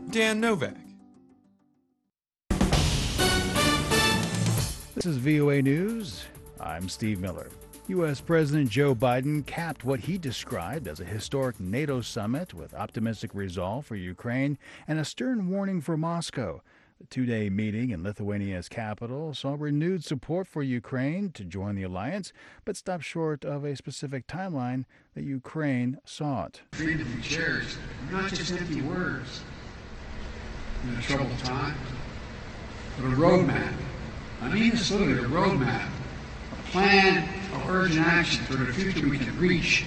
Dan Novak. This is VOA News. I'm Steve Miller. U.S. President Joe Biden capped what he described as a historic NATO summit with optimistic resolve for Ukraine and a stern warning for Moscow. The two-day meeting in Lithuania's capital saw renewed support for Ukraine to join the alliance, but stopped short of a specific timeline that Ukraine sought. Freedom to be cherished, not just empty words in a troubled time, but a roadmap. I mean this literally, a roadmap, a plan of urgent action for the future we can reach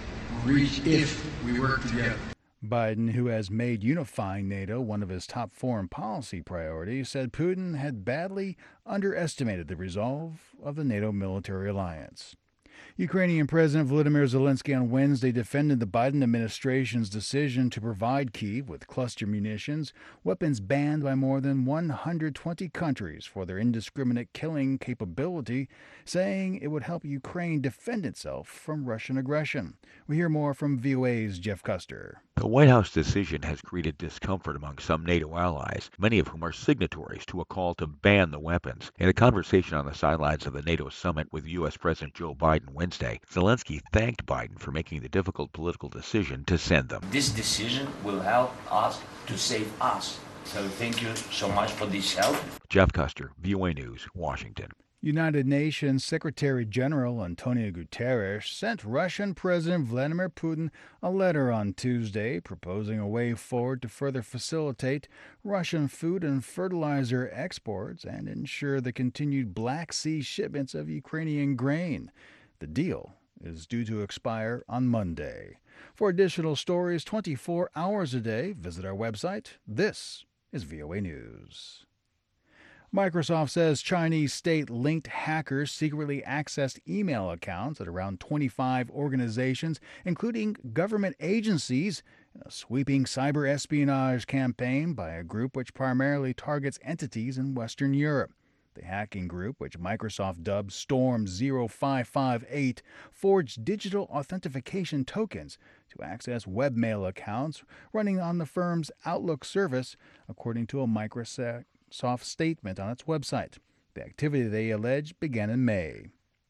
if we work together. Biden, who has made unifying NATO one of his top foreign policy priorities, said Putin had badly underestimated the resolve of the NATO military alliance. Ukrainian President Volodymyr Zelensky on Wednesday defended the Biden administration's decision to provide Kyiv with cluster munitions, weapons banned by more than 120 countries for their indiscriminate killing capability, saying it would help Ukraine defend itself from Russian aggression. We hear more from VOA's Jeff Custer. The White House decision has created discomfort among some NATO allies, many of whom are signatories to a call to ban the weapons. In a conversation on the sidelines of the NATO summit with U.S. President Joe Biden Wednesday, Zelensky thanked Biden for making the difficult political decision to send them. This decision will help us to save us. So thank you so much for this help. Jeff Custer, VOA News, Washington. United Nations Secretary General Antonio Guterres sent Russian President Vladimir Putin a letter on Tuesday proposing a way forward to further facilitate Russian food and fertilizer exports and ensure the continued Black Sea shipments of Ukrainian grain. The deal is due to expire on Monday. For additional stories 24 hours a day, visit our website. This is VOA News. Microsoft says Chinese state-linked hackers secretly accessed email accounts at around 25 organizations, including government agencies, in a sweeping cyber espionage campaign by a group which primarily targets entities in Western Europe. The hacking group, which Microsoft dubbed Storm 0558, forged digital authentication tokens to access webmail accounts running on the firm's Outlook service, according to a Microsoft statement on its website. The activity, they allege, began in May.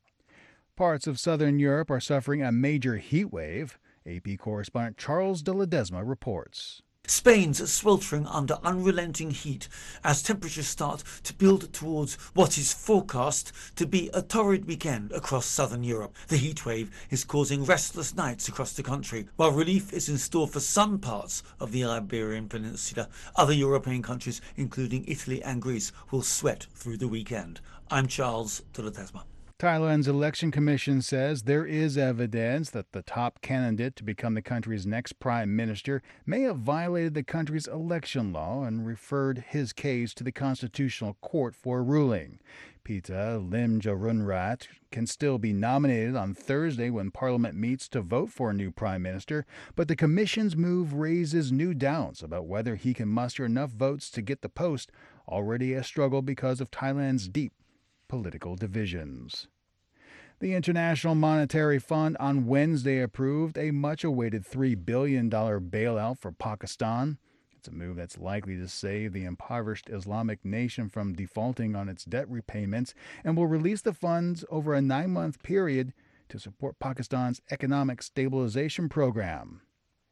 Parts of southern Europe are suffering a major heat wave. AP correspondent Charles de Ledesma reports. Spain's sweltering under unrelenting heat as temperatures start to build towards what is forecast to be a torrid weekend across southern Europe. The heat wave is causing restless nights across the country. While relief is in store for some parts of the Iberian Peninsula, other European countries, including Italy and Greece, will sweat through the weekend. I'm Charles de Ledesma. Thailand's election commission says there is evidence that the top candidate to become the country's next prime minister may have violated the country's election law and referred his case to the Constitutional Court for a ruling. Pita Limjaroenrat can still be nominated on Thursday when Parliament meets to vote for a new prime minister, but the commission's move raises new doubts about whether he can muster enough votes to get the post, already a struggle because of Thailand's deep political divisions. The International Monetary Fund on Wednesday approved a much-awaited $3 billion bailout for Pakistan. It's a move that's likely to save the impoverished Islamic nation from defaulting on its debt repayments and will release the funds over a 9-month period to support Pakistan's economic stabilization program.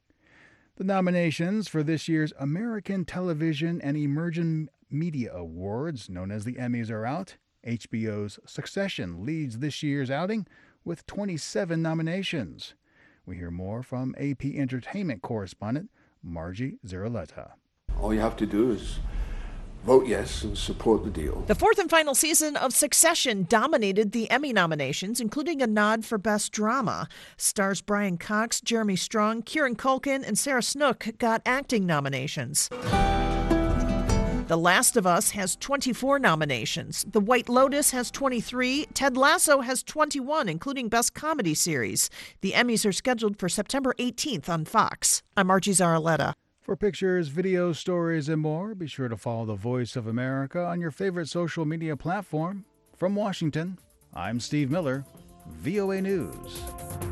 The nominations for this year's American Television and Emerging Media Awards, known as the Emmys, are out. HBO's Succession leads this year's outing with 27 nominations. We hear more from AP Entertainment correspondent Margie Zeroletta. All you have to do is vote yes and support the deal. The fourth and final season of Succession dominated the Emmy nominations, including a nod for Best Drama. Stars Brian Cox, Jeremy Strong, Kieran Culkin, and Sarah Snook got acting nominations. The Last of Us has 24 nominations. The White Lotus has 23. Ted Lasso has 21, including Best Comedy Series. The Emmys are scheduled for September 18th on Fox. I'm Margie Zaraletta. For pictures, videos, stories, and more, be sure to follow The Voice of America on your favorite social media platform. From Washington, I'm Steve Miller, VOA News.